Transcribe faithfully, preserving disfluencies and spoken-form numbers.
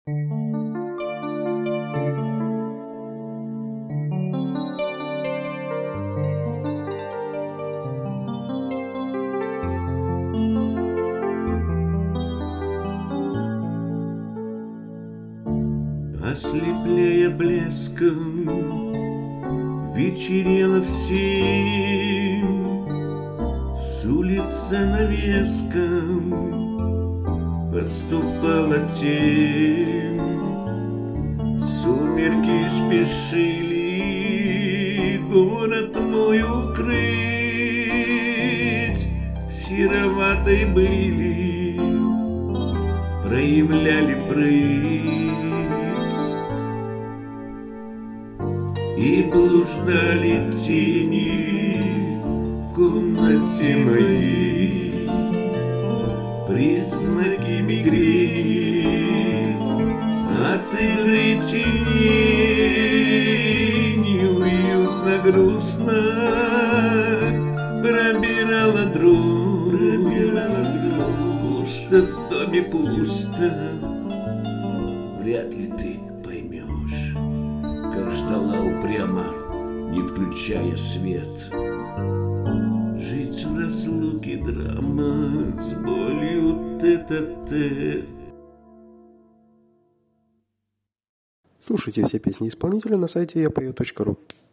Ослепляя блеском, вечерело всем, с улицы навеском подступала тень. Сумерки спешили город мой укрыть, сероватой были, проявляли прыть и блуждали тени в комнате моей, признаки мигрени от игры теней. Уютно, грустно пробирала дрожь, пробирала дрожь. Пусто в доме, пусто, вряд ли ты поймешь, как ждала упрямо, не включая свет. Жить в разлуке драма, с болью тет-а-тет. Слушайте все песни исполнителя на сайте я пою точка ру.